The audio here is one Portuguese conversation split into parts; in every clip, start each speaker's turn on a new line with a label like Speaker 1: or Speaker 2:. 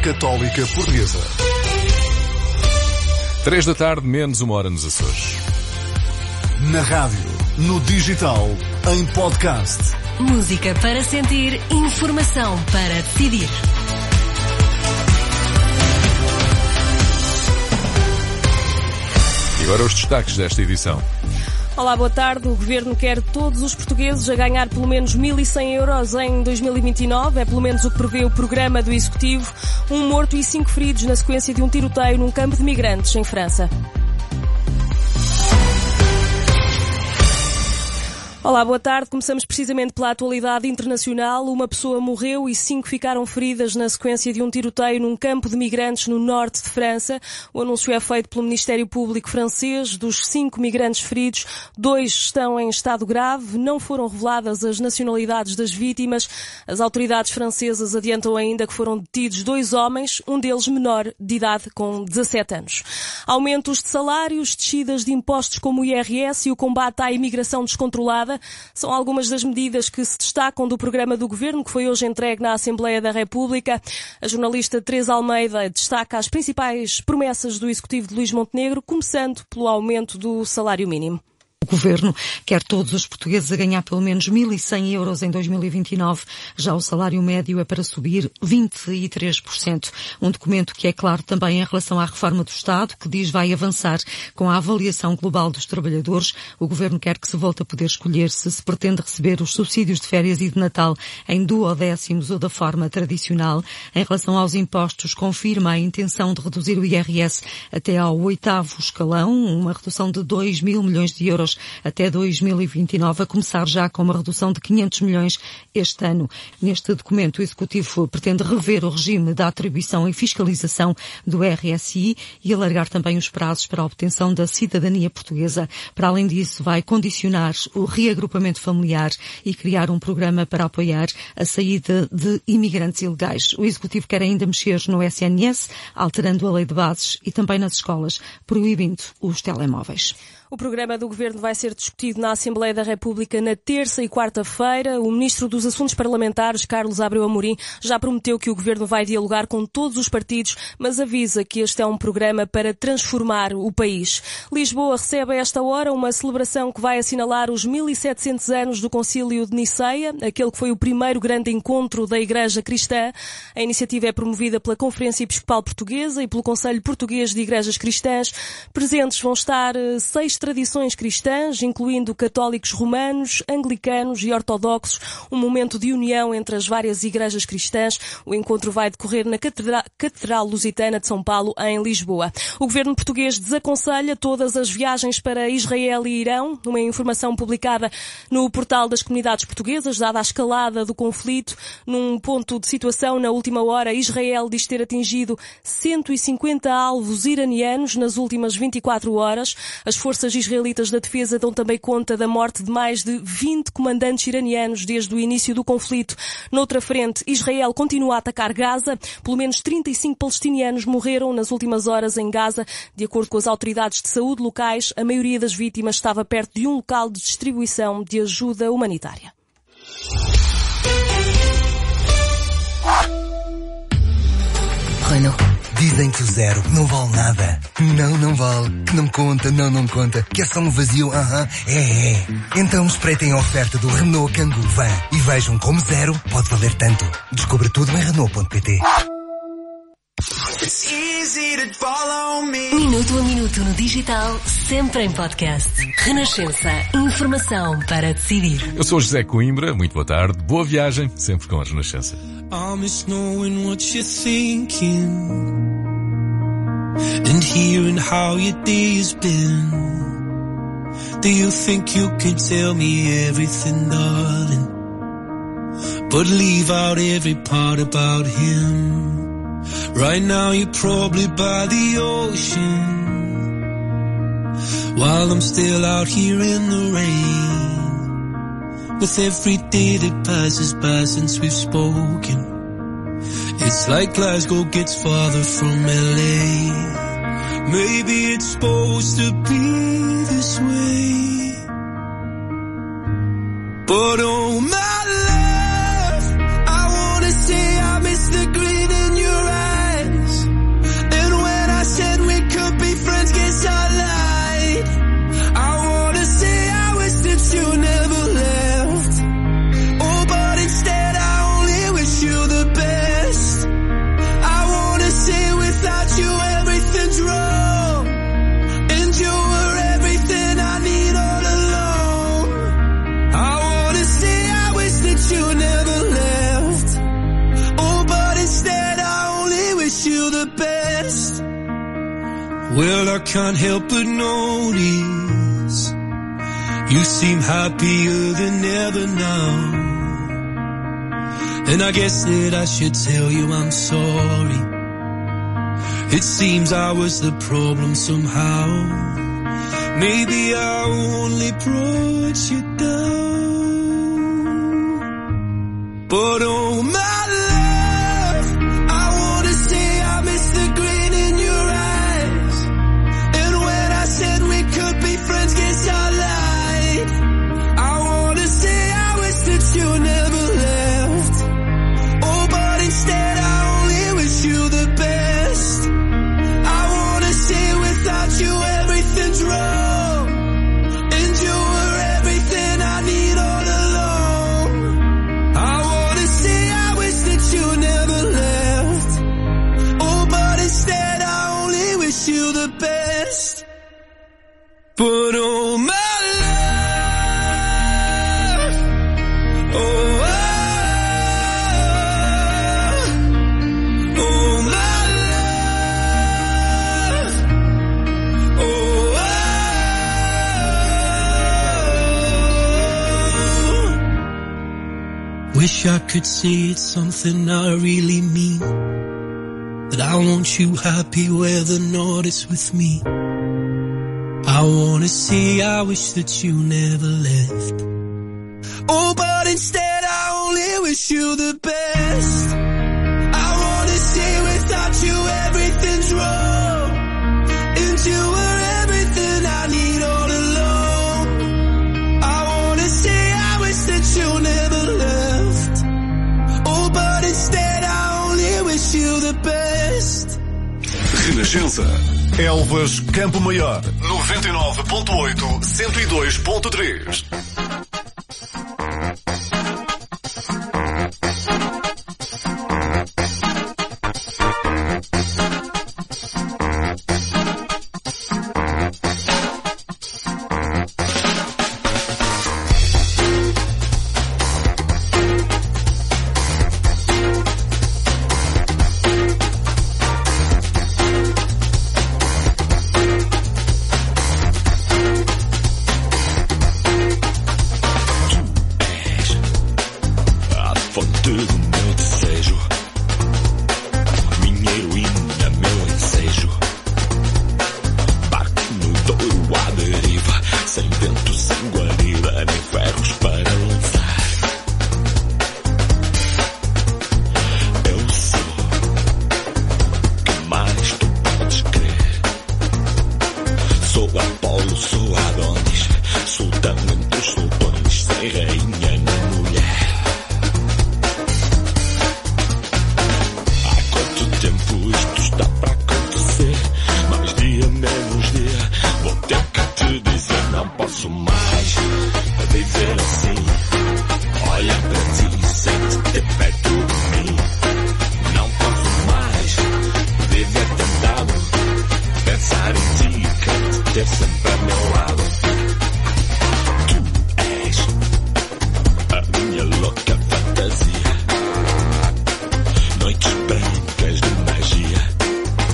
Speaker 1: Católica Portuguesa.
Speaker 2: 3 da tarde, menos 1 hora nos Açores.
Speaker 1: Na rádio, no digital, em podcast.
Speaker 3: Música para sentir, informação para decidir.
Speaker 2: E agora os destaques desta edição.
Speaker 4: Olá, boa tarde. O Governo quer todos os portugueses a ganhar pelo menos 1.100 euros em 2029. É pelo menos o que prevê o programa do Executivo. 1 morto e 5 feridos na sequência de um tiroteio num campo de migrantes em França. Olá, boa tarde. Começamos precisamente pela atualidade internacional. Uma pessoa morreu e 5 ficaram feridas na sequência de um tiroteio num campo de migrantes no norte de França. O anúncio é feito pelo Ministério Público francês. Dos 5 migrantes feridos, 2 estão em estado grave. Não foram reveladas as nacionalidades das vítimas. As autoridades francesas adiantam ainda que foram detidos 2 homens, um deles menor de idade, com 17 anos. Aumentos de salários, descidas de impostos como o IRS e o combate à imigração descontrolada são algumas das medidas que se destacam do programa do Governo, que foi hoje entregue na Assembleia da República. A jornalista Teresa Almeida destaca as principais promessas do Executivo de Luís Montenegro, começando pelo aumento do salário mínimo.
Speaker 5: O Governo quer todos os portugueses a ganhar pelo menos 1.100 euros em 2029. Já o salário médio é para subir 23%. Um documento que é claro também em relação à reforma do Estado, que diz vai avançar com a avaliação global dos trabalhadores. O Governo quer que se volte a poder escolher se pretende receber os subsídios de férias e de Natal em duodécimos ou da forma tradicional. Em relação aos impostos, confirma a intenção de reduzir o IRS até ao 8º escalão, uma redução de 2 mil milhões de euros até 2029, a começar já com uma redução de 500 milhões este ano. Neste documento, o Executivo pretende rever o regime da atribuição e fiscalização do RSI e alargar também os prazos para a obtenção da cidadania portuguesa. Para além disso, vai condicionar o reagrupamento familiar e criar um programa para apoiar a saída de imigrantes ilegais. O Executivo quer ainda mexer no SNS, alterando a lei de bases e também nas escolas, proibindo os telemóveis.
Speaker 4: O programa do Governo vai ser discutido na Assembleia da República na terça e quarta-feira. O Ministro dos Assuntos Parlamentares, Carlos Abreu Amorim, já prometeu que o Governo vai dialogar com todos os partidos, mas avisa que este é um programa para transformar o país. Lisboa recebe a esta hora uma celebração que vai assinalar os 1.700 anos do Concílio de Niceia, aquele que foi o primeiro grande encontro da Igreja Cristã. A iniciativa é promovida pela Conferência Episcopal Portuguesa e pelo Conselho Português de Igrejas Cristãs. Presentes vão estar 6 tradições cristãs, incluindo católicos romanos, anglicanos e ortodoxos, um momento de união entre as várias igrejas cristãs. O encontro vai decorrer na Catedral Lusitana de São Paulo, em Lisboa. O governo português desaconselha todas as viagens para Israel e Irão, numa informação publicada no portal das comunidades portuguesas, dada a escalada do conflito. Num ponto de situação, na última hora, Israel diz ter atingido 150 alvos iranianos nas últimas 24 horas. As forças israelitas da defesa dão também conta da morte de mais de 20 comandantes iranianos desde o início do conflito. Noutra frente, Israel continua a atacar Gaza. Pelo menos 35 palestinianos morreram nas últimas horas em Gaza. De acordo com as autoridades de saúde locais, a maioria das vítimas estava perto de um local de distribuição de ajuda humanitária.
Speaker 6: Renault. Dizem que o zero não vale nada. Não vale. Que não conta, não conta. Que é só um vazio, é. Então espreitem a oferta do Renault Kangoo Van e vejam como zero pode valer tanto. Descubra tudo em Renault.pt.
Speaker 3: Minuto a minuto no digital, sempre em podcast. Renascença. Informação para decidir.
Speaker 2: Eu sou José Coimbra, muito boa tarde. Boa viagem, sempre com a Renascença.
Speaker 7: I miss knowing what you're thinking and hearing how your day has been. Do you think you can tell me everything, darling, but leave out every part about him? Right now you're probably by the ocean, while I'm still out here in the rain. With every day that passes by since we've spoken, it's like Glasgow gets farther from LA. Maybe it's supposed to be this way, but oh my love, I wanna say I miss the grin in your eyes. the best. Well, I can't help but notice you seem happier than ever now. And I guess that I should tell you I'm sorry. It seems I was the problem somehow. Maybe I only brought you down. But oh my love, I wanna say I miss the grin in your eyes. And when I said we could be friends, guess I lied. I wanna say I wish that you never left. Oh, but instead I only wish you the best. I wanna say without you everything's wrong, and you were everything I need all along. I wanna say I wish that you never left. Oh, but instead I only wish you the best. But oh my love, oh wish I could say it's something I really mean, that I want you happy whether or not it's with me. I wanna say I wish that you never left. Oh, but instead I only wish you the best. I wanna say without you everything's wrong, and you were everything I need all along. I wanna say I wish that you never left. Oh, but instead I only wish you the best.
Speaker 1: Renascença. Elvas Campo Maior 99.8 102.3.
Speaker 8: Noites brancas de magia.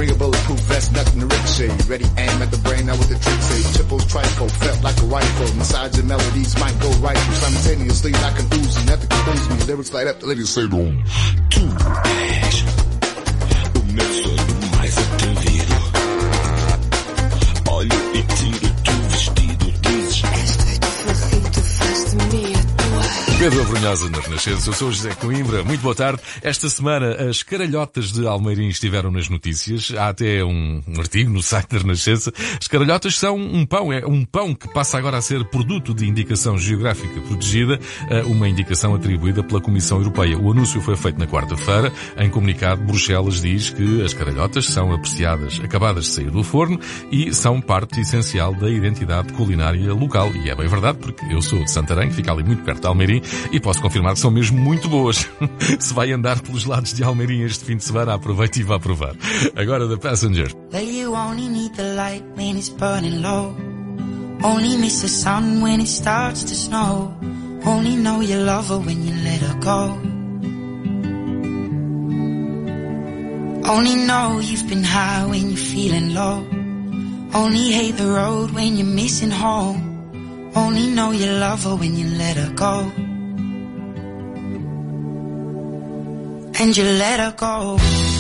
Speaker 8: Bring a bulletproof vest, nothing to ricochet. Ready, aim at the brain, now what the trick say. Triple, triple, felt like a rifle. Massage and melodies might go right. Simultaneously like an ooze, nothing confuse me. Lyrics light up, the ladies say no. Tu és o meu sonho mais atrevido. Olho e tiro teu vestido, dizes esta é diferente, tu faz de mim a tua.
Speaker 2: Pedro Abrunhosa na Renascença, eu sou o José Coimbra, muito boa tarde. Esta semana as caralhotas de Almeirim estiveram nas notícias, há até um artigo no site da Renascença. As caralhotas são um pão, é um pão que passa agora a ser produto de indicação geográfica protegida, uma indicação atribuída pela Comissão Europeia. O anúncio foi feito na quarta-feira. Em comunicado, Bruxelas diz que as caralhotas são apreciadas, acabadas de sair do forno e são parte essencial da identidade culinária local. E é bem verdade, porque eu sou de Santarém, que fica ali muito perto de Almeirim, e posso confirmar que são mesmo muito boas. Se vai andar pelos lados de Almeirim este fim de semana, aproveite e vá provar. Agora The Passenger.
Speaker 9: Well, you only need the light when it's burning low. Only miss the sun when it starts to snow. Only know you love her when you let her go. Only know you've been high when you're feeling low. Only hate the road when you're missing home. Only know you love her when you let her go. And you let her go.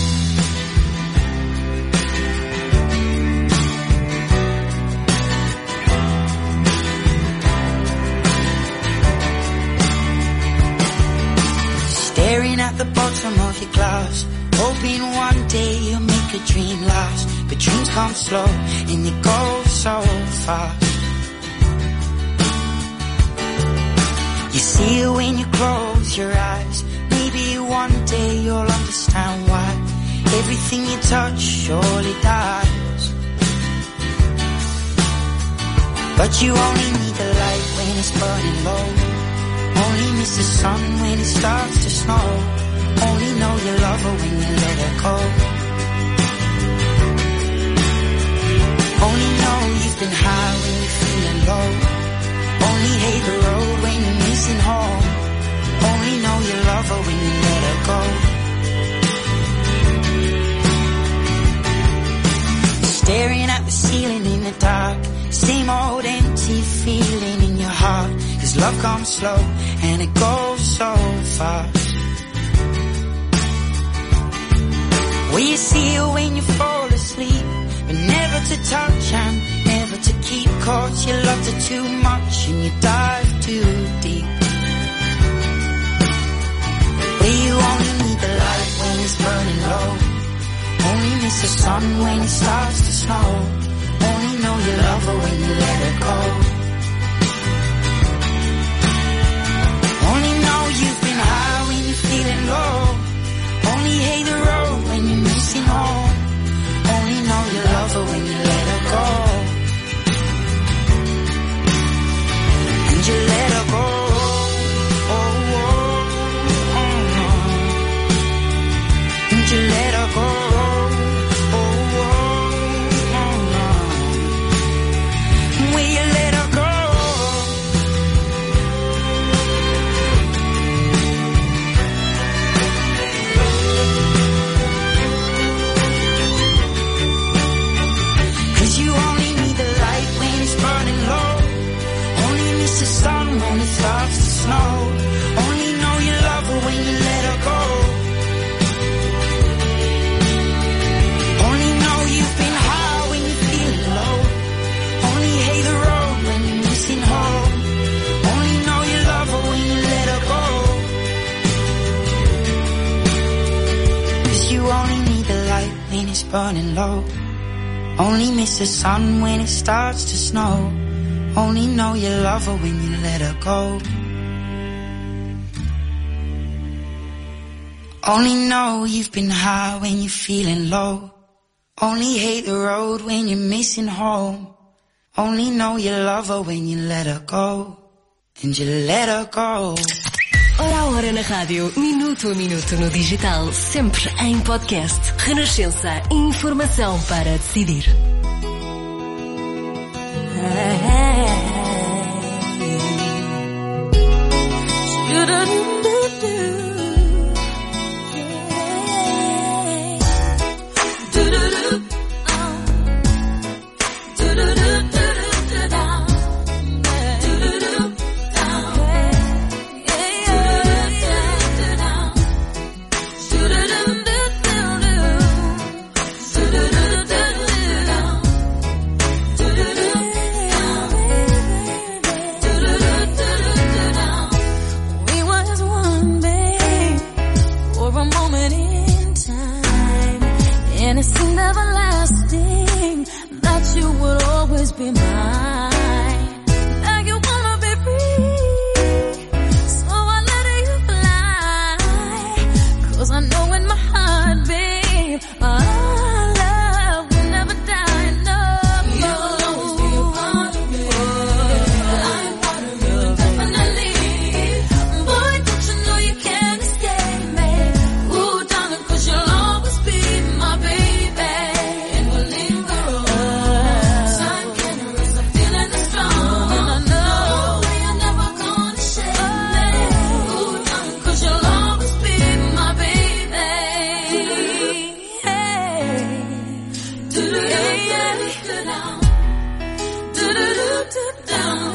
Speaker 9: Staring at the bottom of your glass, hoping one day you'll make a dream last. But dreams come slow and they go so fast. You see it when you close your eyes. Maybe one day you'll understand why everything you touch surely dies. But you only need the light when it's burning low. Only miss the sun when it starts to snow. Only know you love her when you let her go. Only know you've been high when you're feeling low. Only hate the road when you're missing home. Only know you love her when you let her go. Staring at the ceiling in the dark, same old empty feeling in your heart. 'Cause love comes slow and it goes so fast. Well, you see it when you fall asleep, but never to touch and never to keep. 'Cause you loved her too much and you dive too deep. Well, you only need the light when it's burning low. Only miss the sun when it starts to snow. Only know you love her when you let her go. Only know you've been high when you're feeling low. Only hate the road when you're missing home. Only know you love her when you let her go. And you let her go. You let her go. Oh, oh, no. Will you let her go? burning low. Only miss the sun when it starts to snow. Only know you love her when you let her go. Only know you've been high when you're feeling low. Only hate the road when you're missing home. Only know you love her when you let her go. And you let her go.
Speaker 3: Hora a hora na rádio, minuto a minuto no digital, sempre em podcast. Renascença, informação para decidir.
Speaker 10: and everlasting, that you would always be mine. Now you wanna be free, so I let you fly. 'Cause I know in my heart, babe, our love will never die. No, you'll always be a part of me. I'm part of you, definitely. Boy, don't you know you can't escape me? Ooh, darling, 'cause you'll always be my baby, and we'll linger on. Time can erase the feeling that's strong, and I know you're never gonna shake me. Ooh, darling, 'cause you'll always be my baby. Hey, do-do-do-do-do-down, do-do-do-do-down,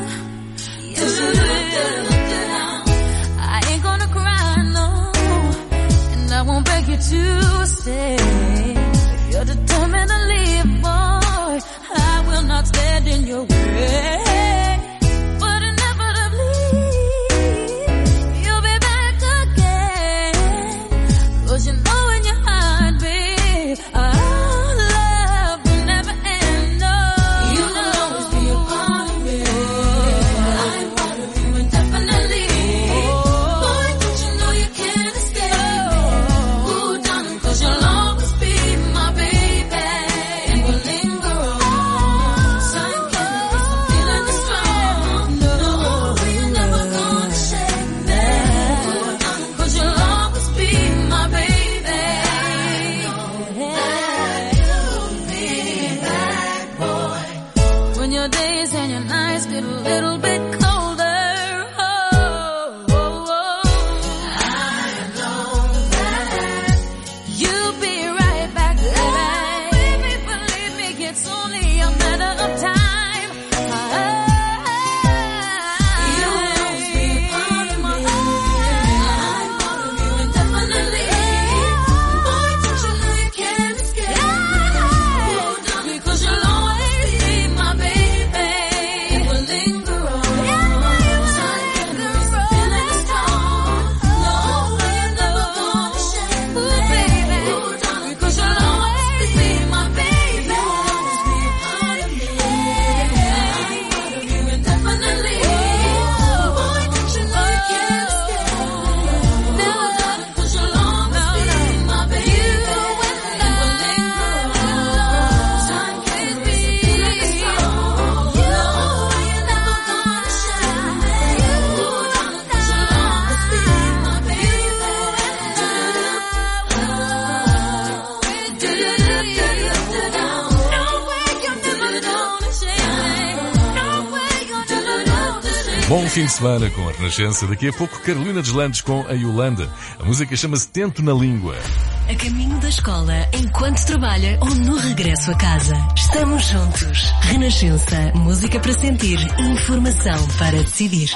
Speaker 10: do-do-do-do-down. I ain't gonna cry, no, and I won't beg you to stay. If you're determined to leave, boy, I will not stand in your way. But inevitably, you'll be back again. 'Cause you know in your heart, babe, our love will never end. No, you'll always be a part of me. I'm part of you indefinitely. Boy, don't you know you can't escape me? Ooh, darling, 'cause you'll always be my baby, and we'll linger on. Time can erase the feeling that's strong. No, you're never gonna shake me. Ooh, darling, 'cause you'll always be my baby. You'll be back, boy. When your days and your nights get a little bit colder, oh, oh, oh. I know that you'll be right back, baby. Believe me, it's only a matter of time. You'll always be a part of me. I'm part of you indefinitely. Boy, don't you know you can't escape? Ooh, darling, 'cause you'll always be my baby, and we'll linger on. Time can erase the feeling that's strong. No, you're never gonna shake me, baby. Ooh, darling, 'cause you'll always be my baby. You'll always be a part of me. I'm part of you indefinitely. Boy, don't you know you can't escape? Never, darling, 'cause you'll always be my baby, and we'll linger on. Time can erase the feeling that's strong. No, you're never gonna shake me. Ooh, darling, 'cause you'll always be my baby. Do-do-do-do-do-down. No way you're never gonna shake me. No way you're never gonna shake me.
Speaker 2: Bom fim de semana com a Renascença. Daqui a pouco, Carolina Deslandes com a Yolanda. A música chama-se Tento na Língua.
Speaker 3: A caminho da escola, enquanto trabalha ou no regresso a casa. Estamos juntos. Renascença. Música para sentir. Informação para decidir.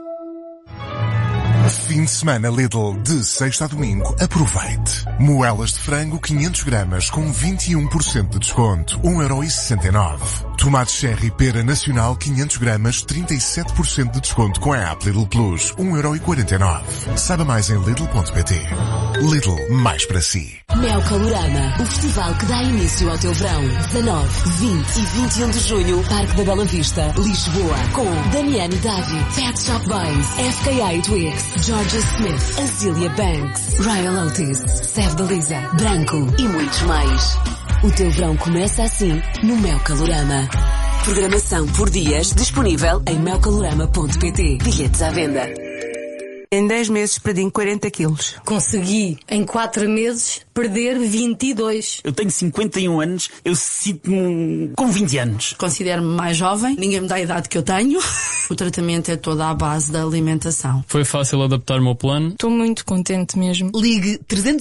Speaker 1: Fim de semana Lidl, de sexta a domingo, aproveite. Moelas de frango 500 gramas com 21% de desconto, 1,69€. Tomate cherry pera nacional 500 gramas, 37% de desconto com a app Lidl Plus, 1,49€. Saiba mais em lidl.pt. Lidl, mais para si.
Speaker 3: Mel Calorama, o festival que dá início ao teu verão. 19, 20 e 21 de junho, Parque da Bela Vista, Lisboa, com Damiano Davi, Pet Shop Boys, FKA Twigs, Georgia Smith, Azealia Banks, Ryan Otis, Seb Beliza, Branco e muitos mais. O teu verão começa assim no Mel Calorama. Programação por dias disponível em melcalorama.pt. Bilhetes à venda.
Speaker 11: Em 10 meses perdi 40 quilos.
Speaker 12: Consegui, em 4 meses, perder 22.
Speaker 13: Eu tenho 51 anos, eu sinto-me com 20 anos.
Speaker 12: Considero-me mais jovem, ninguém me dá a idade que eu tenho. O tratamento é todo à base da alimentação.
Speaker 14: Foi fácil adaptar-me ao plano.
Speaker 15: Estou muito contente mesmo.
Speaker 16: Ligue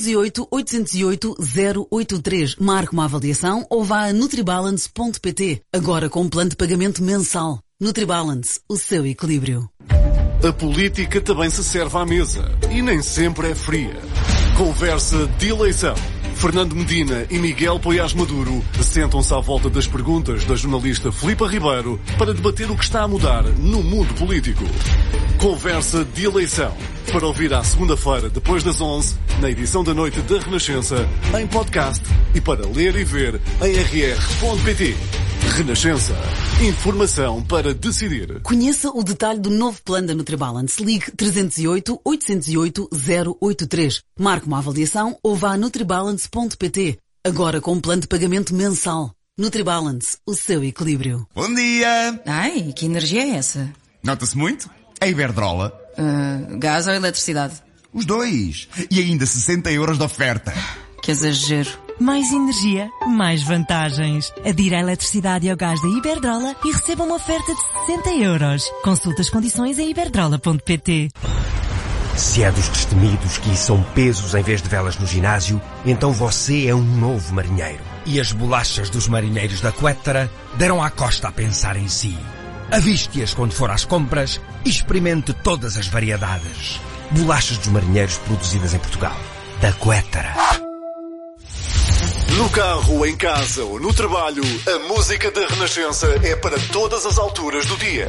Speaker 16: 308-808-083. Marque uma avaliação ou vá a nutribalance.pt. Agora com um plano de pagamento mensal. Nutribalance, o seu equilíbrio.
Speaker 1: A política também se serve à mesa e nem sempre é fria. Conversa de eleição.
Speaker 15: Fernando Medina e Miguel Poiás Maduro sentam-se à volta das perguntas da jornalista Filipa Ribeiro para debater o que está a mudar no mundo político. Conversa de eleição. Para ouvir à segunda-feira, depois das 11, na edição da noite da Renascença, em podcast e para ler e ver em rr.pt. Renascença. Informação para decidir.
Speaker 16: Conheça o detalhe do novo plano da NutriBalance. Ligue 308-808-083. Marque uma avaliação ou vá a nutribalance.pt. Agora com um plano de pagamento mensal. NutriBalance, o seu equilíbrio.
Speaker 17: Bom dia!
Speaker 18: Ai, que energia é essa?
Speaker 17: Nota-se muito? A Iberdrola.
Speaker 18: Gás ou eletricidade?
Speaker 17: Os dois. E ainda 60 € de oferta.
Speaker 18: Que exagero.
Speaker 19: Mais energia, mais vantagens. Adira a eletricidade e ao gás da Iberdrola e receba uma oferta de 60 €. Consulte as condições em iberdrola.pt.
Speaker 20: Se é dos destemidos que são pesos em vez de velas no ginásio, então você é um novo marinheiro. E as bolachas dos marinheiros da Quettara deram à costa a pensar em si. Aviste-as quando for às compras e experimente todas as variedades. Bolachas dos marinheiros produzidas em Portugal. Da Quettara.
Speaker 15: No carro, em casa ou no trabalho, a música da Renascença é para todas as alturas do dia.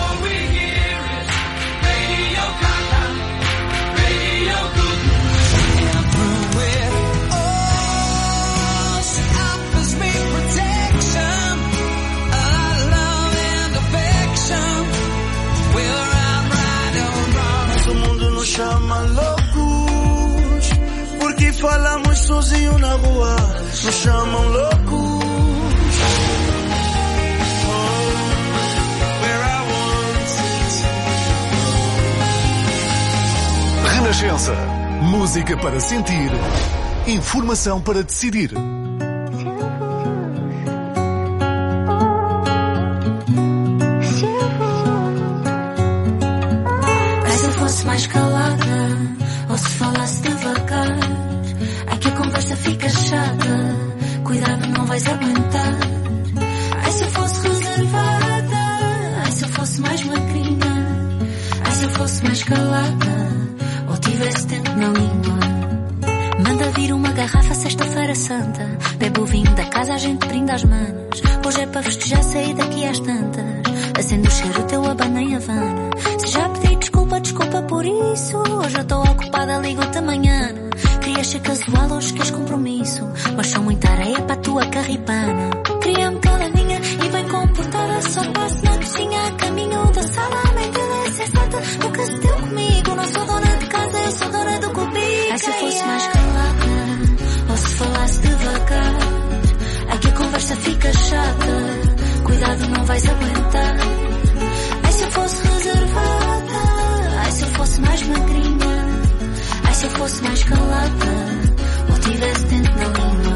Speaker 21: O mundo nos chama loucos, porque falamos sozinho na rua. Nos chamam loucos.
Speaker 15: Renascença. Música para sentir. Informação para decidir.
Speaker 10: Ai, se eu fosse mais calada, ou se falasse devagar, ai que a conversa fica chata. Cuidado, não vais aguentar. Ai, se eu fosse reservada, ai, se eu fosse mais magrinha, ai, se eu fosse mais calada, ou tivesse tempo na língua. Manda vir uma garrafa sexta-feira santa, bebe o vinho da casa, a gente brinda às manos. Hoje é para festejar, sair daqui às tantas. Acende o cheiro, teu abana em Havana. Se já pedi desculpa, desculpa por isso. Hoje eu estou ocupada, ligo-te amanhã. Querias ser casual, hoje queres compromisso, mas sou muita areia para a tua carripana. Queria-me caladinha e bem comportada, só passo na cozinha, a caminho da sala. A mente é sensata, nunca se deu comigo. Não sou dona de casa, eu sou dona do cubico. Ai, se eu fosse mais calada, ou se falasse devagar, ai que a conversa fica chata. Cuidado, não vais aguentar. Ai, se eu fosse reservada, ai, se eu fosse mais magrinha, ai, se eu fosse mais calada, ou tivesse dente na língua.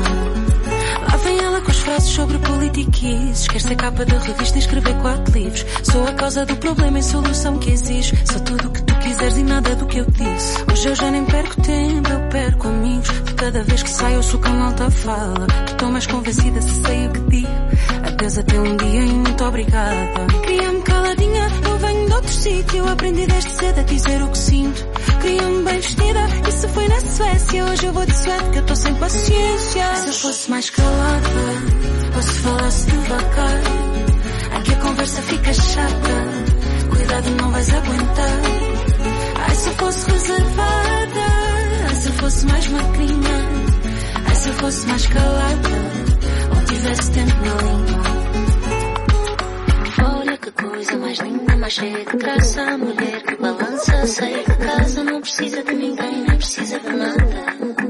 Speaker 10: Lá vem ela com as frases sobre politiquices. Quer ser capa da revista e escrever 4 livros. Sou a causa do problema e solução que exige. Sou tudo o que tu quiseres e nada do que eu disse. Hoje eu já nem perco tempo, eu perco amigos. De cada vez que saio eu sou canal da fala. Estou mais convencida se sei o que digo. Adeus até um dia e muito obrigada. Queria-me caladinha, eu venho de outro sítio. Aprendi desde cedo a dizer o que sinto. Queria-me bem vestida, isso foi na Suécia. Hoje eu vou de suéte que eu estou sem paciência. Se eu fosse mais calada, ou se falasse devagar, ai que a conversa fica chata. Cuidado, não vais aguentar. Ai, se eu fosse reservada, ai, se eu fosse mais magrinha, ai, se eu fosse mais calada, ou tivesse tempo na língua. Olha que coisa mais linda, mais cheia de graça. A mulher que balança, sair de casa, não precisa de ninguém, nem precisa de nada.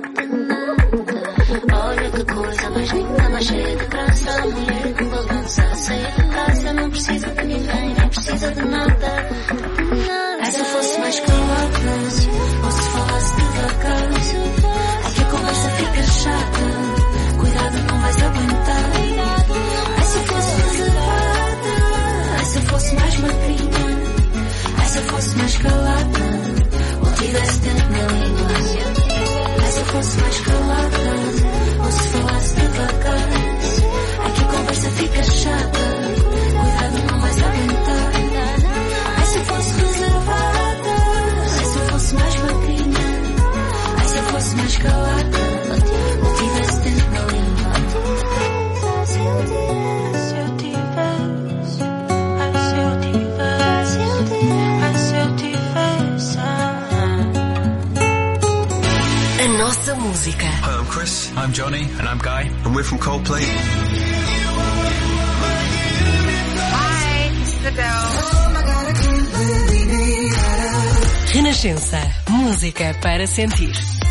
Speaker 10: Olha que coisa mais linda, mais cheia de graça. A mulher que balança, sair de casa, não precisa de ninguém, nem precisa de nada. Ai, se eu fosse mais calada, ou se falasse devagar, ai que a conversa fica chata. Cuidado, não vais aguentar. Ai, se eu fosse reservada, ai, se eu fosse mais magrinha, ai, se eu fosse mais calada, ou tivesse tempo na língua. Ai, se eu fosse mais calada, ou se falasse devagar, ai que a conversa fica chata. Cuidado, não vais aguentar. Ai, se eu fosse reservada, ai, se eu fosse mais magrinha, ai, se eu fosse mais calada, ou tivesse
Speaker 3: música.
Speaker 5: Hi, I'm Chris. I'm Johnny. And I'm Guy. And we're from Coldplay.
Speaker 22: Hi, this is Adele.
Speaker 3: Renascença. Música para sentir.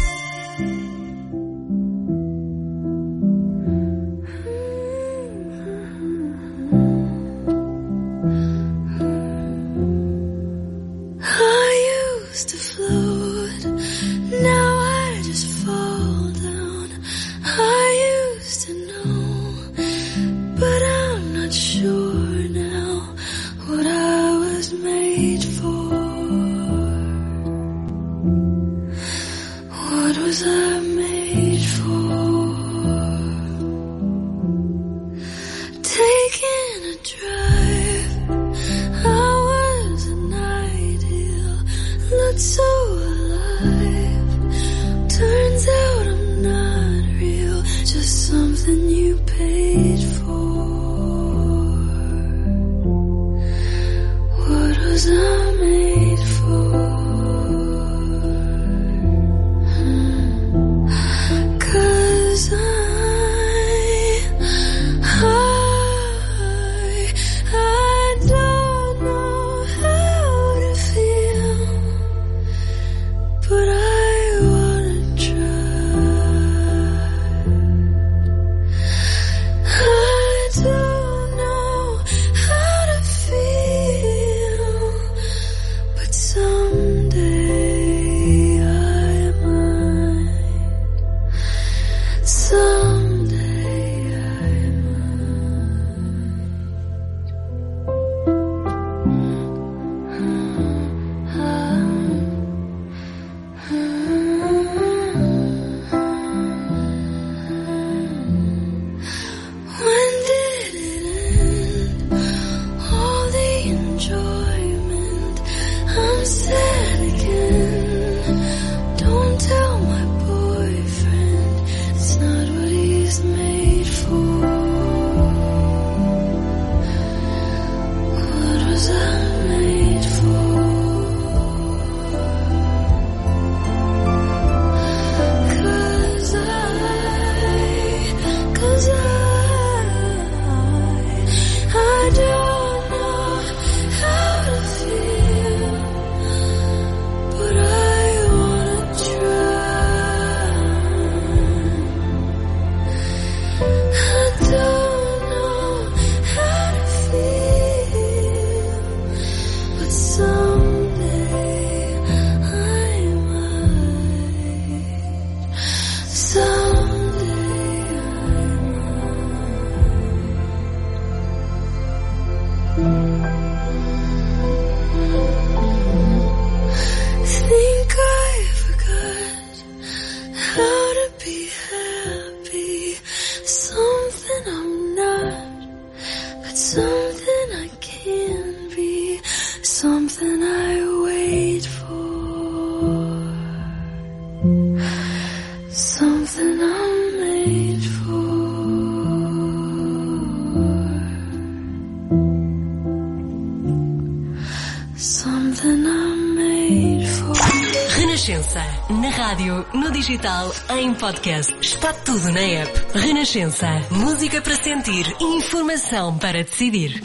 Speaker 3: Na rádio, no digital, em podcast. Está tudo na app. Renascença. Música para sentir. Informação para decidir.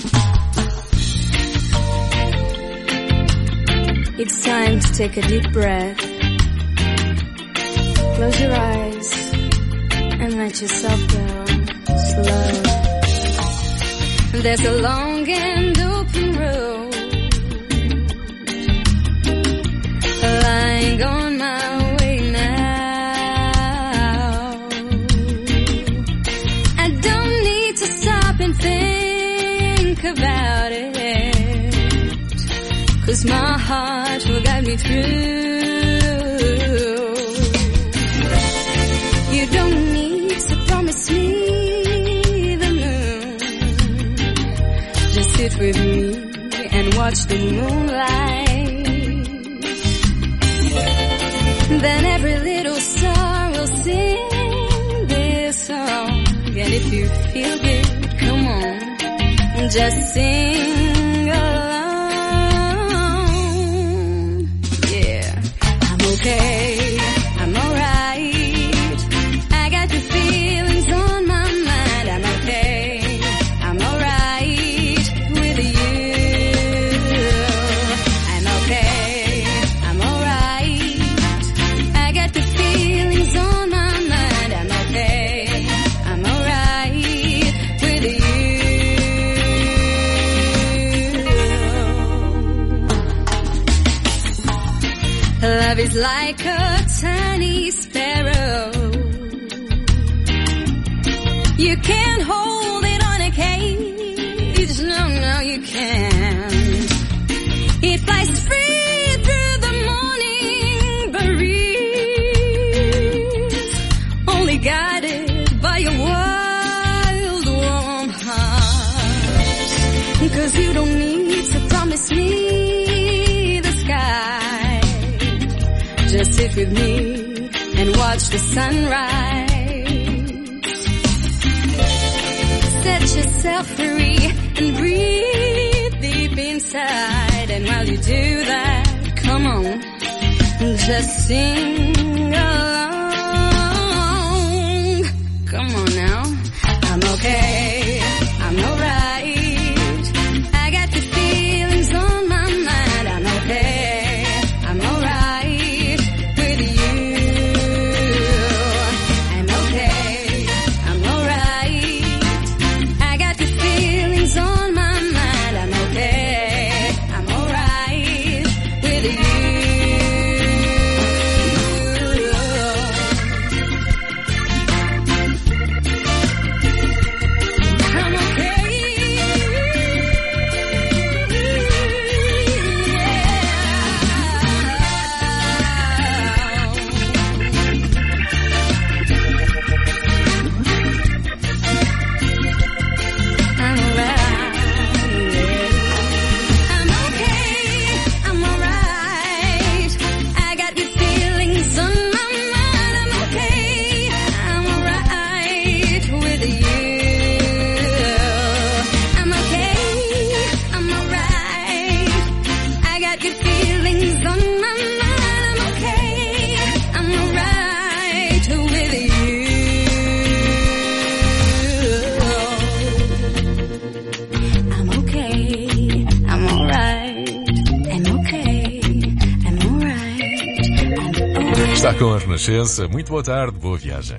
Speaker 23: It's time to take a deep breath. Close your eyes and let yourself go. Slow. There's a long and open road lying on my way now. I don't need to stop and think about it, 'cause my heart will guide me through. You don't need to promise me the moon. Just sit with me and watch the moonlight. Then every little star will sing this song. And if you feel good, come on, just sing along. Yeah, I'm okay, I'm alright. is like a tiny sparrow. You can't hold it on a cage. No, no, you can't. It flies free through the morning breeze, only guided by your wild, warm heart. 'Cause you don't need to promise me the sky. Just sit with me and watch the sunrise. Set yourself free and breathe deep inside. And while you do that, come on, just sing along. Come on now. I'm okay, I'm alright. I got the feelings on my mind. I'm okay, I'm alright with you. I'm okay, I'm alright. I got the feelings on my mind. I'm okay, I'm alright with you. I'm okay. I'm alright. I'm okay, I'm alright. I got good feelings on my mind. I'm okay, I'm alright with you. I'm okay, I'm alright. I got good feelings on my mind. I'm okay, I'm alright with you. I'm okay, I'm alright. I'm okay, I'm alright.
Speaker 2: Está com a Renascença. Muito boa tarde, boa viagem.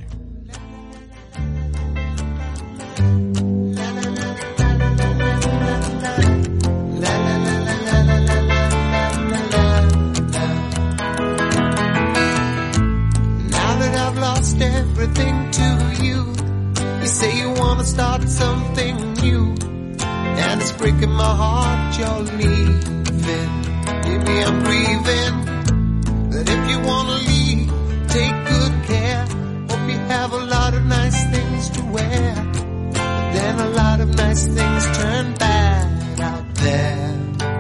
Speaker 4: Now that I've lost everything to you, you say you wanna start something new, and it's breaking my heart you're leaving. Maybe I'm grieving, but if you wanna leave, take good care. Hope you have a lot of nice things to wear, but then a lot of nice things turn bad out there.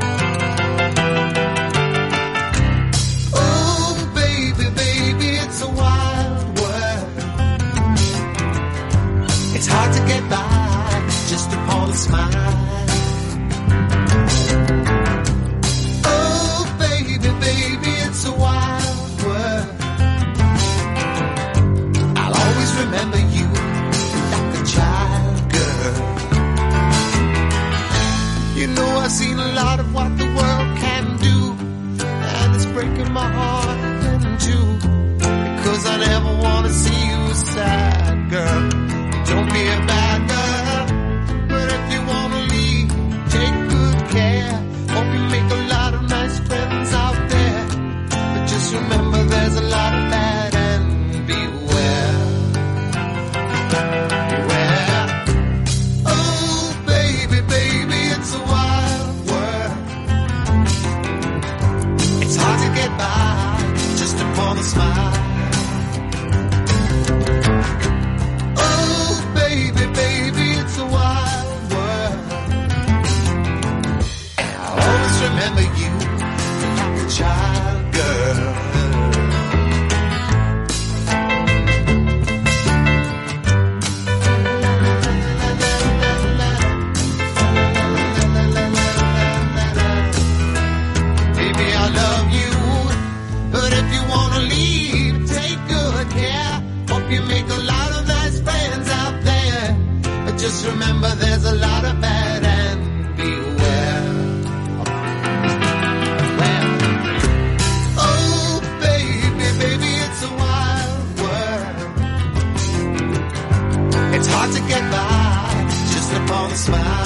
Speaker 4: Oh, baby, baby, it's a wild world. It's hard to get by just upon a smile. Oh, baby, baby, it's a wild world. I'll always remember you like a child, girl. You know I've seen a lot of what the world can do, and it's breaking my heart in two, because I never want to see you sad, girl. Don't be a bad girl, but if you want to leave, take good care. Hope you make a lot of nice friends out there, but just remember there's a lot of bad and beware. Beware. Oh, baby, baby, it's a wild world. It's hard to get by just upon a smile. Oh, baby, baby, it's a wild world. I'll always remember you like a child, girl. Baby, I love you, but if you wanna leave, take good care. Hope you make a lot of nice friends out there, but just remember there's a lot of bad and beware. Oh, baby, baby, it's a wild world. It's hard to get by just upon a smile.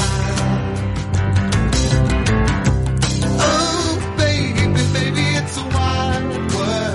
Speaker 4: Oh, baby, baby, it's a wild world.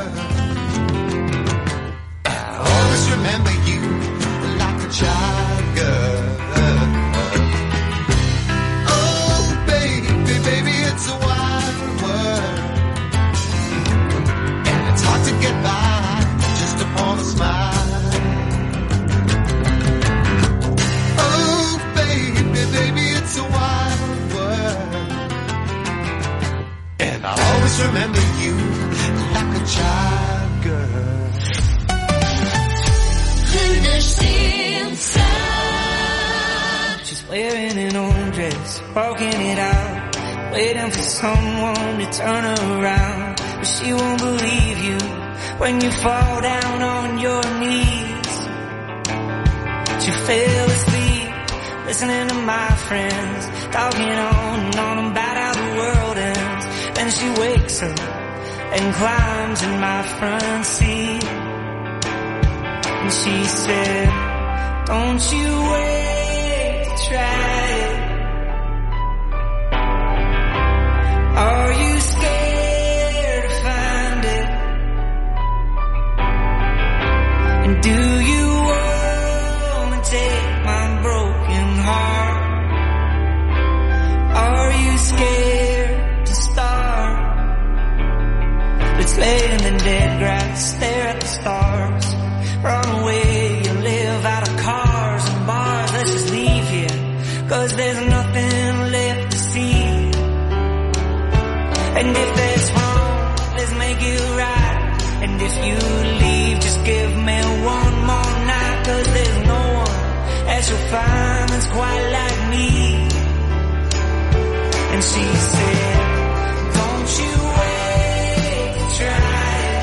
Speaker 21: pieces, walking it out, waiting for someone to turn around. But she won't believe you when you fall down on your knees. She fell asleep, listening to my friends, talking on and on about how the world ends. Then she wakes up and climbs in my front seat. And she said, don't you wait to try it. Are you scared to find it? And do you wanna take my broken heart? Are you scared to start? Let's lay in the dead grass, stare at the stars, run away, you live out of cars and bars. Let's just leave here, 'cause there's nothing left to see. And if there's wrong, let's make it right. And if you leave, just give me one more night, 'cause there's no one else you'll find that's quite like me. And she said, don't you wait to try it.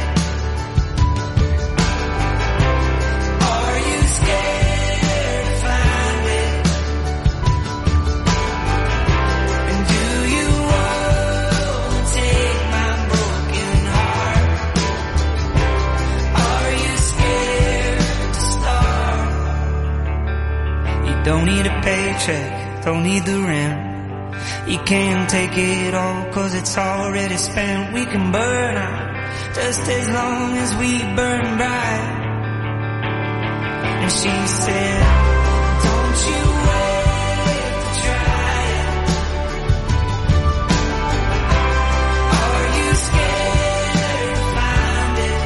Speaker 21: Are you scared to find it? And do you want to take my broken heart? Are you scared to start? You don't need a paycheck, don't need the rent. You can't take it all, 'cause it's already spent. We can burn out just as long as we burn bright. And she said, don't you wait to try it. Are you scared to find it?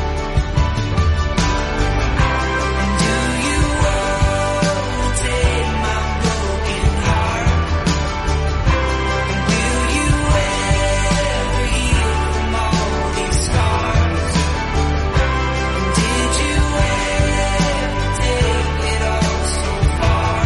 Speaker 21: And do you want to take my broken heart? And do you ever heal from all these scars? And did you ever take it all so far?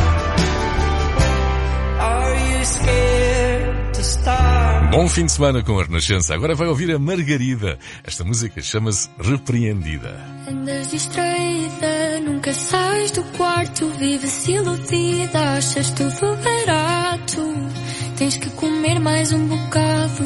Speaker 21: Are you scared to start?
Speaker 2: Bom fim de semana com a Renascença. Agora vai ouvir a Margarida. Esta música chama-se Repreendida.
Speaker 6: Andas distraída, nunca sais do quarto, vives iludida, achas tudo barato. Tens que comer mais um bocado,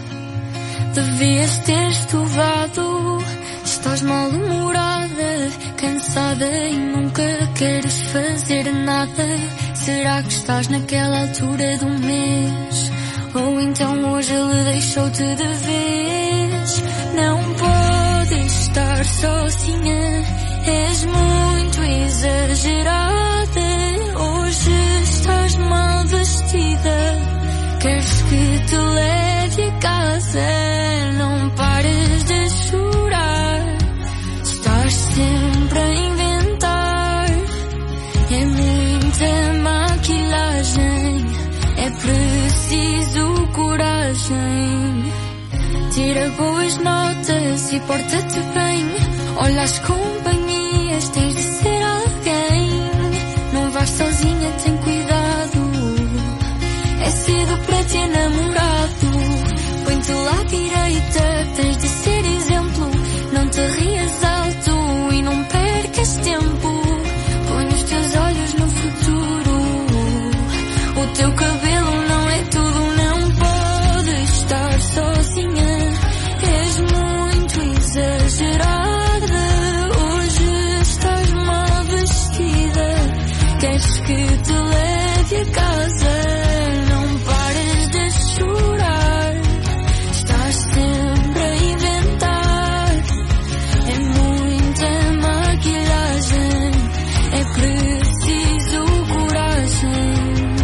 Speaker 6: devias ter estudado. Estás mal-humorada, cansada e nunca queres fazer nada. Será que estás naquela altura do mês? Ou então hoje ele deixou-te de vez? Não podes estar sozinha, és muito exagerada. Hoje estás mal vestida, queres que te leve a casa. Não pares de chorar, estás sempre a inventar. É muita maquilhagem, é preciso coragem. Tira boas notas e porta-te bem. Olha as companhias, tens de ser alguém. Não vais sozinha, tem cuidado. É cedo para ter namorado. Põe-te lá à direita, tens de ser exemplo. Não te rias alto e não percas tempo. Põe os teus olhos no futuro. O teu cabelo não é tudo, não podes estar sozinha. És muito exagerada. Hoje estás mal vestida, queres que te leve a casa. Não pares de chorar, estás sempre a inventar. É muita maquilhagem, é preciso coragem.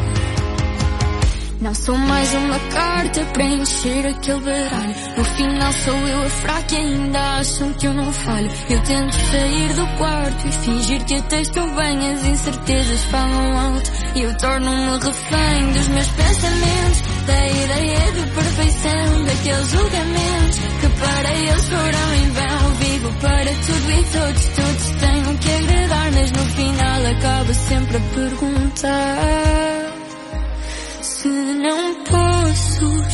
Speaker 6: Não sou mais uma carta para encher aquele baralho. No final sou eu a fraca e ainda acham que eu não falho. Eu tento sair do quarto e fingir que até estou bem. As incertezas falam alto e eu torno-me refém dos meus pensamentos, da ideia de perfeição, daqueles julgamentos que para eles foram em vão. Vivo para tudo e todos têm que agradar, mas no final acaba sempre a perguntar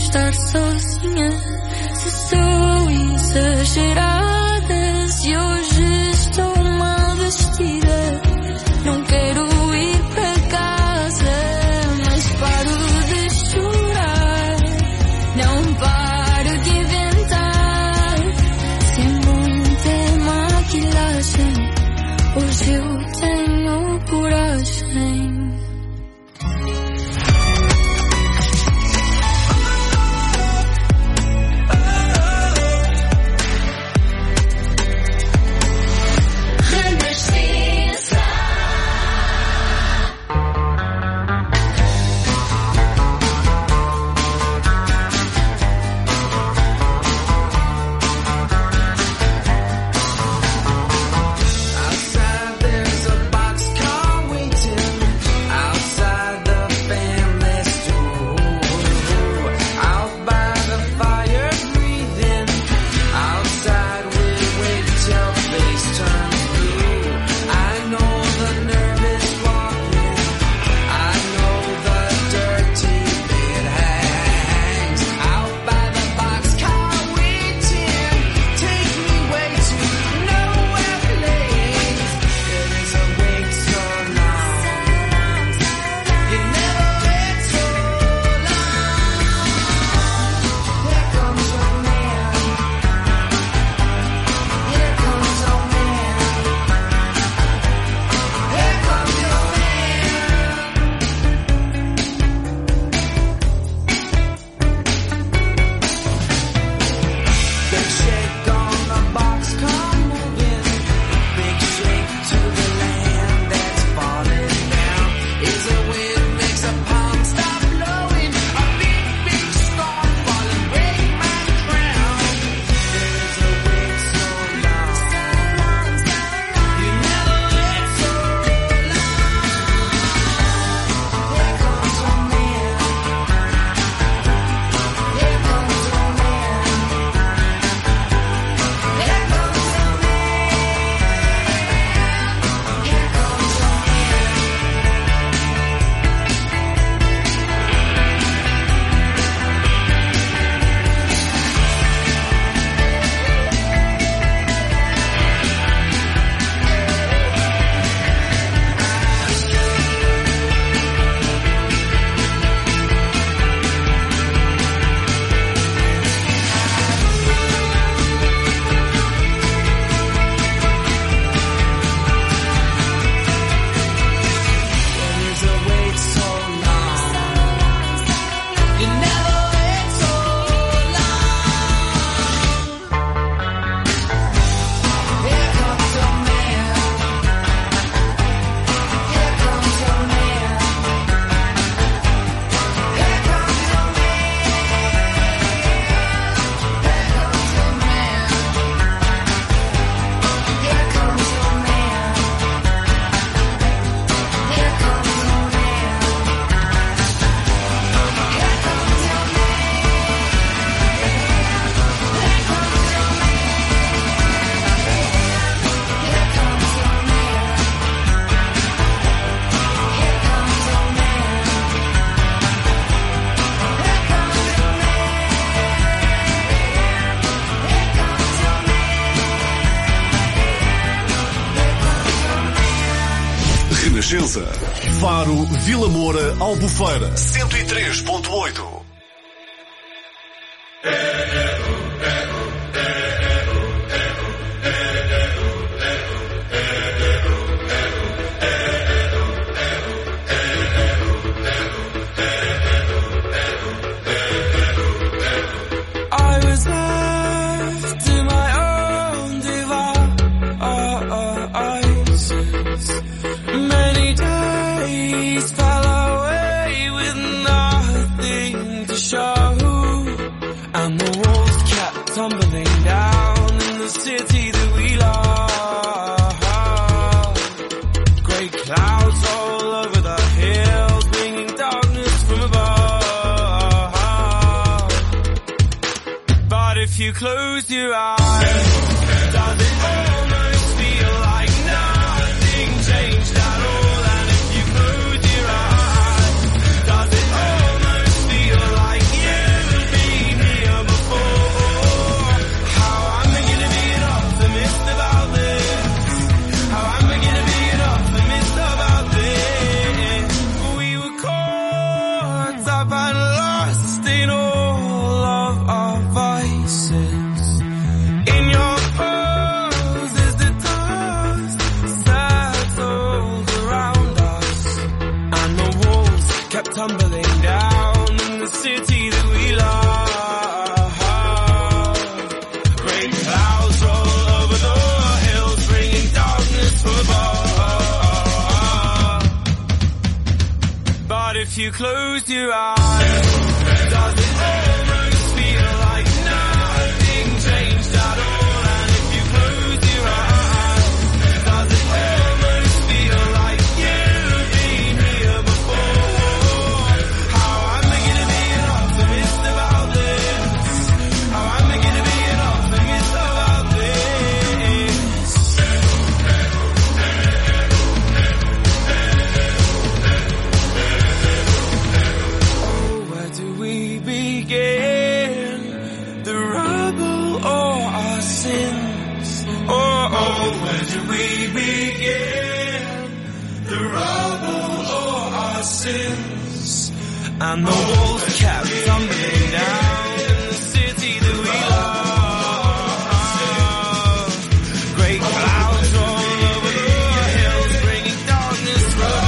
Speaker 6: estar sozinha. Se sou exagerada, se hoje estou mal vestida, não quero ir para casa, mas paro de chorar. Não paro de inventar, sem muita maquilagem. Hoje eu tenho coragem.
Speaker 15: Renascença. Faro, Vila Moura, Albufeira. 103.8.
Speaker 21: You close your eyes. Does it almost feel like nothing changed at all? And if you close your eyes, does it almost feel like you've been kept tumbling down in the city that we love. Great clouds roll over the hills, bringing darkness above. But if you close your eyes, does it almost feel like nothing changed at all? And if you close your eyes, does it almost feel like you've been here before? How I'm beginning to be an optimist about this. How I'm beginning to be an optimist about this. Oh, where do we begin? The rubble or our sins? Oh, where do we begin? The rubble or our sins? And the walls kept tumbling down in the city that we love. Great clouds roll over the hills, bringing darkness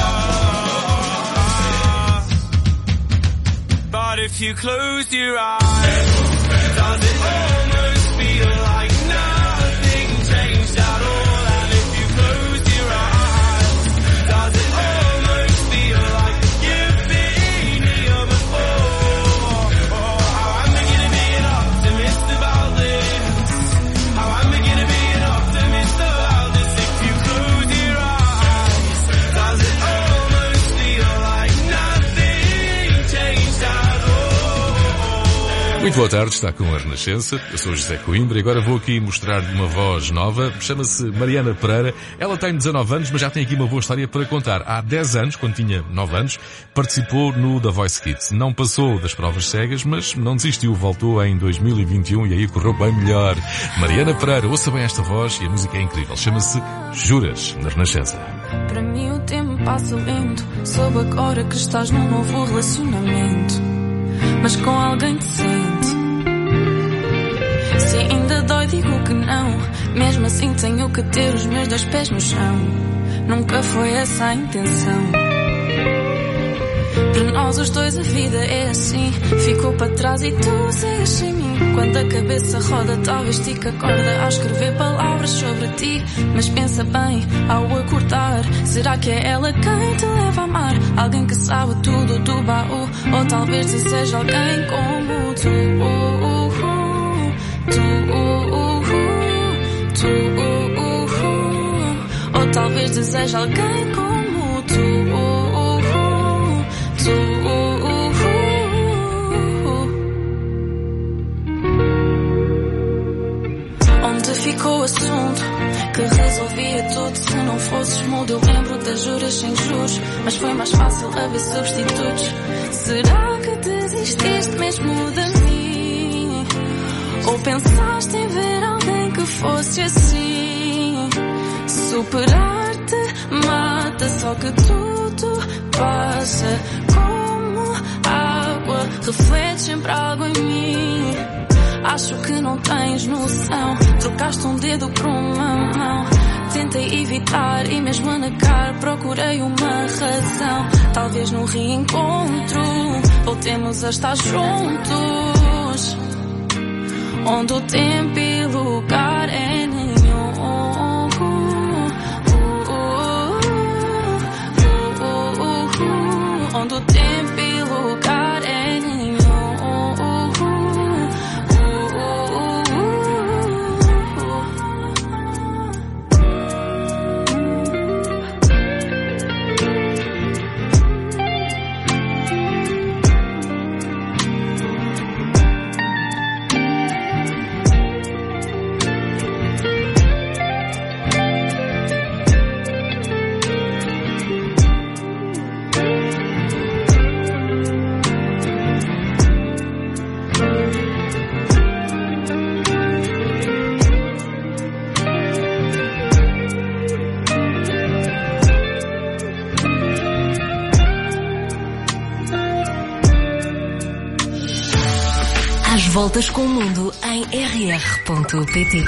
Speaker 21: from us. But if you close your eyes, does it almost feel like nothing changed at all? And if you close your eyes, does it almost feel like you've been here before? Oh, how I'm beginning to be an optimist about this. How I'm beginning to be an optimist about this. If you close your eyes, does it almost feel like nothing changed at all?
Speaker 2: Muito boa tarde, está com a Renascença. Eu sou José Coimbra e agora vou aqui mostrar-lhe uma voz nova. Chama-se Mariana Pereira. Ela tem 19 anos, mas já tem aqui uma boa história para contar. Há 10 anos, quando tinha 9 anos, participou no The Voice Kids. Não passou das provas cegas, mas não desistiu. Voltou em 2021 e aí correu bem melhor. Mariana Pereira, ouça bem esta voz e a música é incrível. Chama-se Juras, na Renascença.
Speaker 10: Para mim o tempo passa lento. Soube agora que estás num novo relacionamento, mas com alguém decente. Se ainda dói digo que não, mesmo assim tenho que ter os meus 2 pés no chão. Nunca foi essa a intenção. Para nós os dois a vida é assim. Ficou para trás e tu segues sem mim. Quando a cabeça roda talvez estica a corda a escrever palavras sobre ti. Mas pensa bem ao acordar, será que é ela quem te leva a amar? Alguém que sabe tudo do baú, ou talvez seja alguém como tu. Ou talvez deseje alguém como tu. Onde ficou o assunto que resolvia tudo? Se não fosses mudo, eu lembro das juras sem juros, mas foi mais fácil haver substitutos. Será que desististe mesmo de mim? Ou pensaste em ver alguém que fosse assim? Superar-te mata, só que tudo passa como água, reflete sempre algo em mim. Acho que não tens noção, trocaste um dedo por uma mão. Tentei evitar e mesmo a negar procurei uma razão. Talvez no reencontro voltemos a estar juntos, onde o tempo e lugar é nenhum. Onde o tempo e lugar é nenhum.
Speaker 3: Às voltas com o mundo em rr.pt.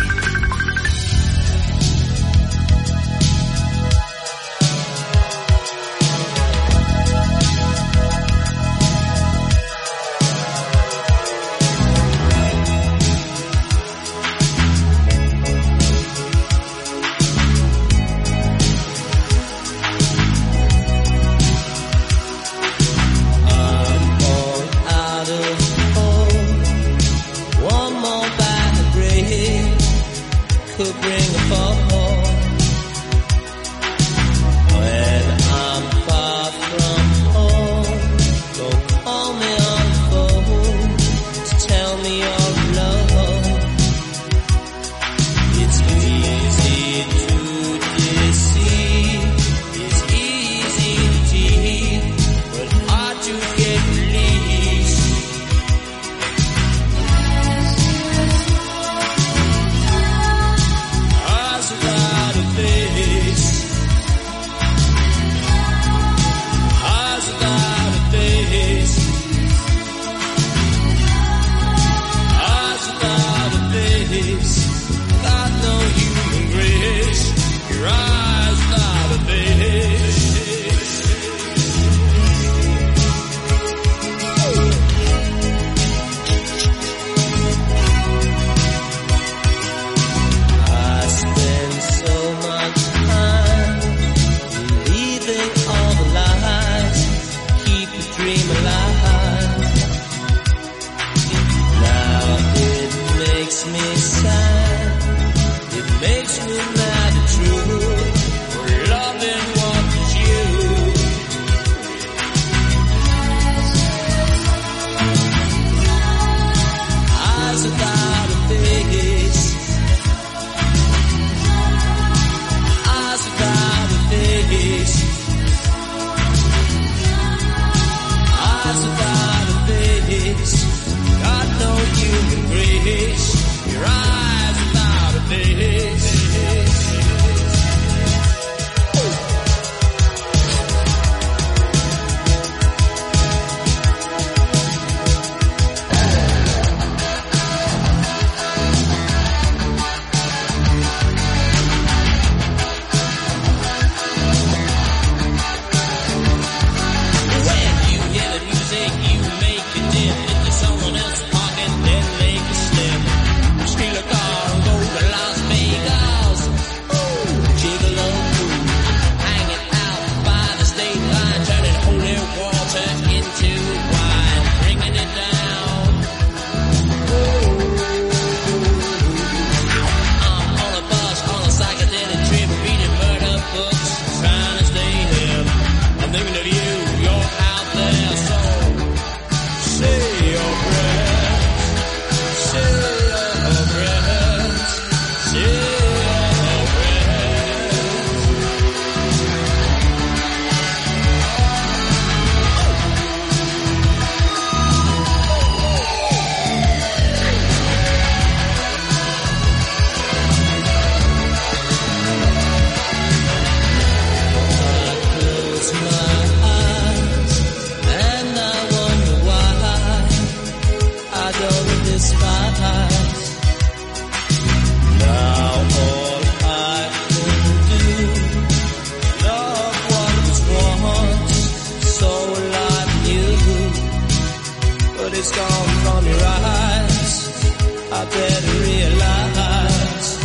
Speaker 21: is gone from your eyes. I better realize.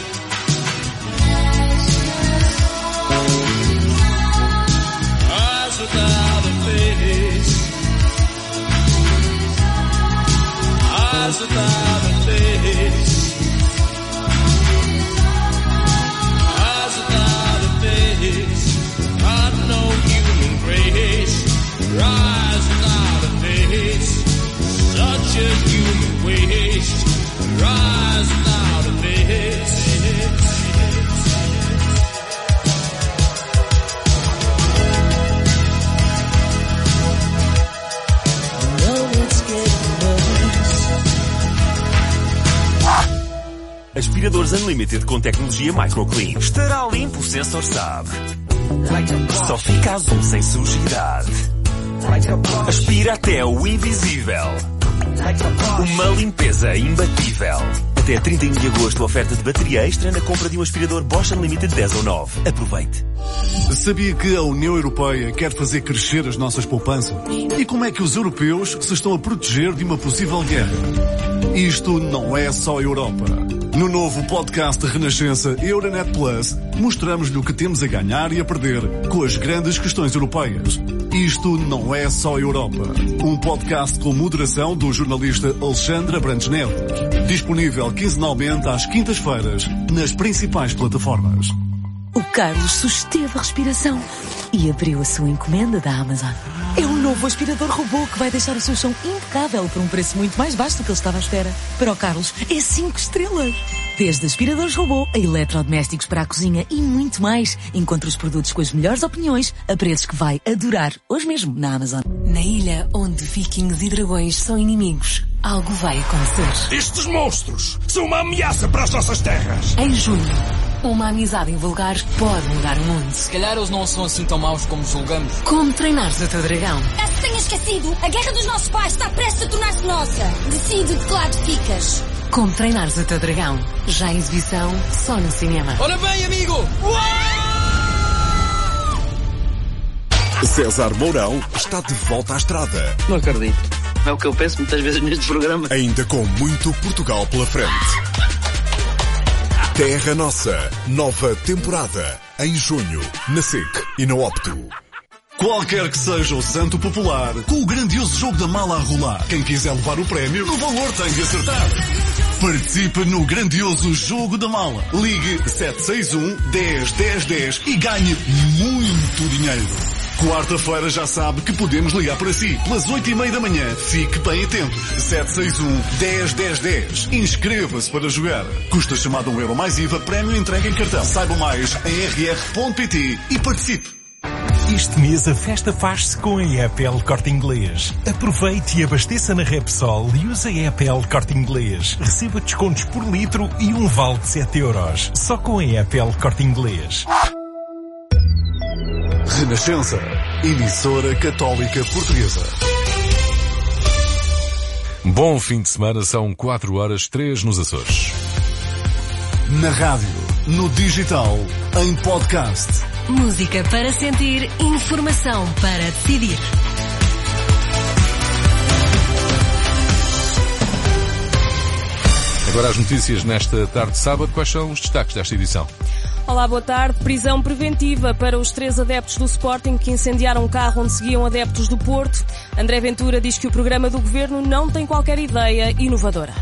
Speaker 21: Eyes without a face. Eyes without a face. Eyes without a face. Got no human grace. Eyes without a face. Such a human waste. Eyes without a face.
Speaker 7: Aspiradores Unlimited com tecnologia MicroClean. Estará limpo, o sensor sabe. Só fica azul sem sujidade. Aspira até o invisível. Uma limpeza imbatível. Até 31 de agosto, oferta de bateria extra na compra de um aspirador Bosch Unlimited 10 ou 9. Aproveite.
Speaker 15: Sabia que a União Europeia quer fazer crescer as nossas poupanças? E como é que os europeus se estão a proteger de uma possível guerra? Isto não é só Europa. No novo podcast Renascença Euronet Plus, mostramos-lhe o que temos a ganhar e a perder com as grandes questões europeias. Isto não é só Europa. Um podcast com moderação do jornalista Alexandre Abrantes Neto. Disponível quinzenalmente às quintas-feiras nas principais plataformas.
Speaker 8: O Carlos susteve a respiração e abriu a sua encomenda da Amazon. É um novo aspirador robô que vai deixar o seu chão impecável por um preço muito mais baixo do que ele estava à espera. Para o Carlos, é 5 estrelas. Desde aspiradores robô a eletrodomésticos para a cozinha e muito mais. Encontre os produtos com as melhores opiniões a preços que vai adorar hoje mesmo na Amazon. Na ilha onde vikings e dragões são inimigos, algo vai acontecer.
Speaker 9: Estes monstros são uma ameaça para as nossas terras.
Speaker 8: Em junho, uma amizade invulgar pode mudar o mundo.
Speaker 24: Se calhar eles não são assim tão maus como julgamos.
Speaker 8: Como treinares o teu dragão?
Speaker 25: Caso tenha esquecido, a guerra dos nossos pais está prestes a tornar-se nossa. Decide de que lado ficas.
Speaker 8: Como treinares o teu dragão? Já em exibição, só no cinema.
Speaker 24: Ora bem, amigo!
Speaker 1: César Mourão está de volta à estrada.
Speaker 26: Não acredito. É o que eu penso muitas vezes neste programa.
Speaker 1: Ainda com muito Portugal pela frente. Terra Nossa, nova temporada, em junho, na SIC e na Opto.
Speaker 15: Qualquer que seja o santo popular, com o grandioso jogo da mala a rolar, quem quiser levar o prémio, no valor tem de acertar. Participe no grandioso jogo da mala. Ligue 761-10-10-10 e ganhe muito dinheiro. Quarta-feira já sabe que podemos ligar para si, pelas 8h30 da manhã. Fique bem atento. 761-10-10-10. Inscreva-se para jogar. Custa chamada €1 mais IVA, prémio entregue em cartão. Saiba mais em rr.pt e participe.
Speaker 27: Este mês a festa faz-se com a EPL Corte Inglês. Aproveite e abasteça na Repsol e use a EPL Corte Inglês. Receba descontos por litro e um vale de €7. Só com a EPL Corte Inglês.
Speaker 15: Renascença, emissora católica portuguesa.
Speaker 2: Bom fim de semana, são 4h03 nos Açores.
Speaker 15: Na rádio, no digital, em podcast.
Speaker 3: Música para sentir, informação para decidir.
Speaker 2: Agora as notícias nesta tarde de sábado. Quais são os destaques desta edição?
Speaker 28: Olá, boa tarde. Prisão preventiva para os 3 adeptos do Sporting que incendiaram um carro onde seguiam adeptos do Porto. André Ventura diz que o programa do governo não tem qualquer ideia inovadora.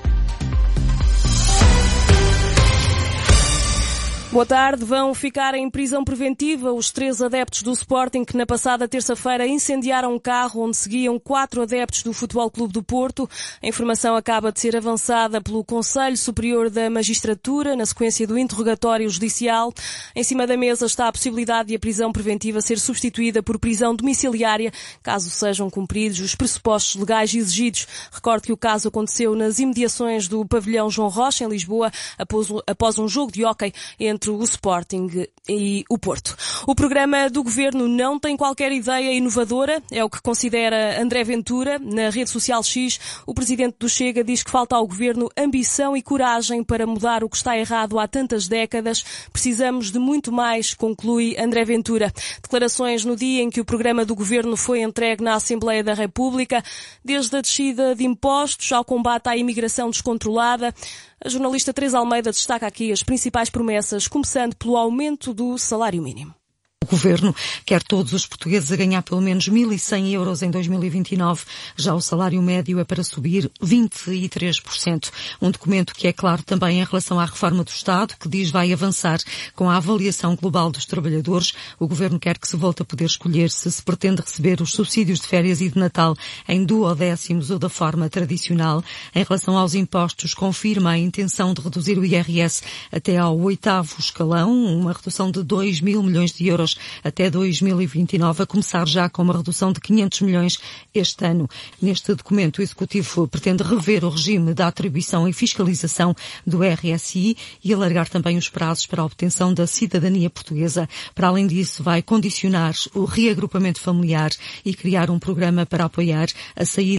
Speaker 28: Boa tarde. Vão ficar em prisão preventiva os 3 adeptos do Sporting que na passada terça-feira incendiaram um carro onde seguiam 4 adeptos do Futebol Clube do Porto. A informação acaba de ser avançada pelo Conselho Superior da Magistratura na sequência do interrogatório judicial. Em cima da mesa está a possibilidade de a prisão preventiva ser substituída por prisão domiciliária, caso sejam cumpridos os pressupostos legais exigidos. Recordo que o caso aconteceu nas imediações do pavilhão João Rocha, em Lisboa, após um jogo de hóquei entre entre o Sporting e o Porto. O programa do Governo não tem qualquer ideia inovadora, é o que considera André Ventura. Na rede social X, o presidente do Chega diz que falta ao Governo ambição e coragem para mudar o que está errado há tantas décadas. Precisamos de muito mais, conclui André Ventura. Declarações no dia em que o programa do Governo foi entregue na Assembleia da República, desde a descida de impostos ao combate à imigração descontrolada. A jornalista Teresa Almeida destaca aqui as principais promessas, começando pelo aumento do salário mínimo.
Speaker 11: O Governo quer todos os portugueses a ganhar pelo menos 1.100 euros em 2029. Já o salário médio é para subir 23%. Um documento que é claro também em relação à reforma do Estado, que diz vai avançar com a avaliação global dos trabalhadores. O Governo quer que se volte a poder escolher se pretende receber os subsídios de férias e de Natal em duodécimos ou da forma tradicional. Em relação aos impostos, confirma a intenção de reduzir o IRS até ao 8º escalão, uma redução de 2 mil milhões de euros até 2029, a começar já com uma redução de 500 milhões este ano. Neste documento, o Executivo pretende rever o regime da atribuição e fiscalização do RSI e alargar também os prazos para a obtenção da cidadania portuguesa. Para além disso, vai condicionar o reagrupamento familiar e criar um programa para apoiar a saída